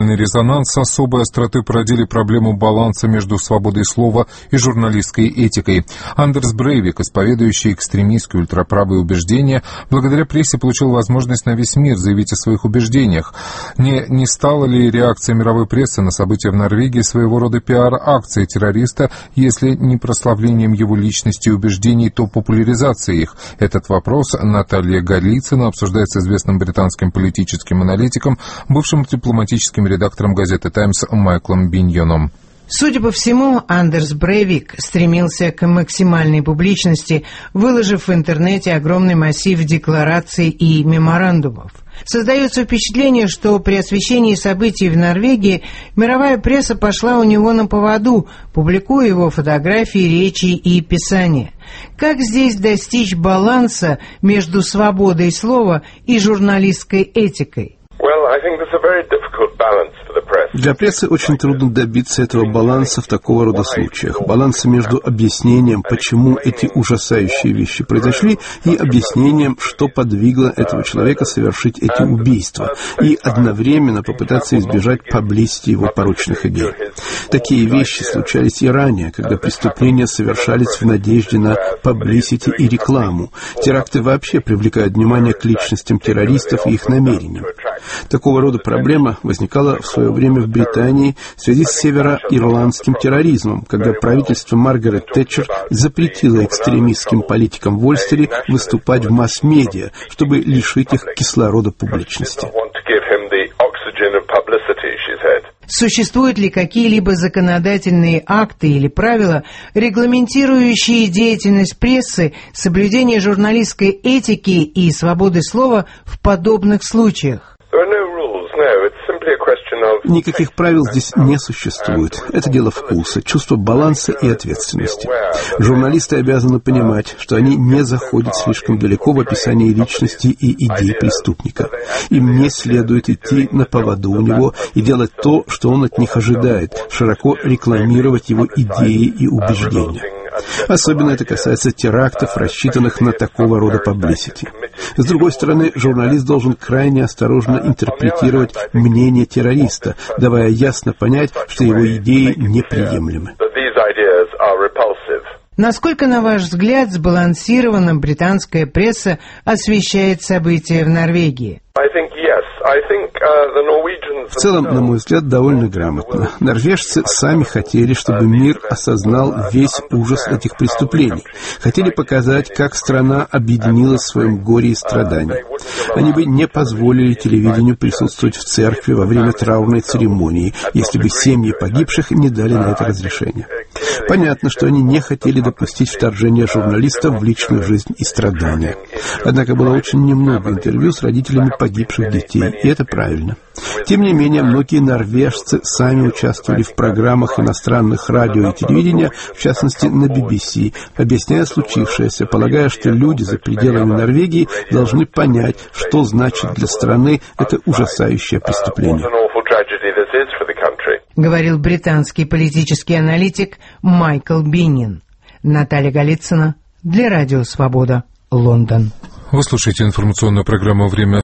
общественный резонанс особой остроты породили проблему баланса между свободой слова и журналистской этикой. Андерс Брейвик, исповедующий экстремистские ультраправые убеждения, благодаря прессе получил возможность на весь мир заявить о своих убеждениях. Не стала ли реакция мировой прессы на события в Норвегии своего рода пиар-акцией террориста, если не прославлением его личности и убеждений, то популяризацией их? Этот вопрос Наталья Голицына обсуждает с известным британским политическим аналитиком, бывшим дипломатическим редактором газеты «Таймс» Майклом Биньоном. Судя по всему, Андерс Брейвик стремился к максимальной публичности, выложив в интернете огромный массив деклараций и меморандумов. Создается впечатление, что при освещении событий в Норвегии мировая пресса пошла у него на поводу, публикуя его фотографии, речи и писания. Как здесь достичь баланса между свободой слова и журналистской этикой? Для прессы очень трудно добиться этого баланса в такого рода случаях. Баланса между объяснением, почему эти ужасающие вещи произошли, и объяснением, что подвигло этого человека совершить эти убийства, и одновременно попытаться избежать паблисити его порочных идей. Такие вещи случались и ранее, когда преступления совершались в надежде на паблисити и рекламу. Теракты вообще привлекают внимание к личностям террористов и их намерениям. Такого рода проблема возникала в свое время в Британии в связи с североирландским терроризмом, когда правительство Маргарет Тэтчер запретило экстремистским политикам в Ольстере выступать в масс-медиа, чтобы лишить их кислорода публичности. Существуют ли какие-либо законодательные акты или правила, регламентирующие деятельность прессы, соблюдение журналистской этики и свободы слова в подобных случаях? Никаких правил здесь не существует. Это дело вкуса, чувства баланса и ответственности. Журналисты обязаны понимать, что они не заходят слишком далеко в описании личности и идей преступника. Им не следует идти на поводу у него и делать то, что он от них ожидает, широко рекламировать его идеи и убеждения. Особенно это касается терактов, рассчитанных на такого рода паблисити. С другой стороны, журналист должен крайне осторожно интерпретировать мнение террориста, давая ясно понять, что его идеи неприемлемы. Насколько, на ваш взгляд, сбалансированно британская пресса освещает события в Норвегии? В целом, на мой взгляд, довольно грамотно. Норвежцы сами хотели, чтобы мир осознал весь ужас этих преступлений. Хотели показать, как страна объединилась в своем горе и страдании. Они бы не позволили телевидению присутствовать в церкви во время траурной церемонии, если бы семьи погибших не дали на это разрешение. Понятно, что они не хотели допустить вторжения журналистов в личную жизнь и страдания. Однако было очень немного интервью с родителями погибших детей, и это правильно. Тем не менее, многие норвежцы сами участвовали в программах иностранных радио и телевидения, в частности на BBC, объясняя случившееся, полагая, что люди за пределами Норвегии должны понять, что значит для страны это ужасающее преступление. Говорил британский политический аналитик Майкл Биньон. Наталья Голицына для Радио Свобода, Лондон. Вы слушаете информационную программу «Время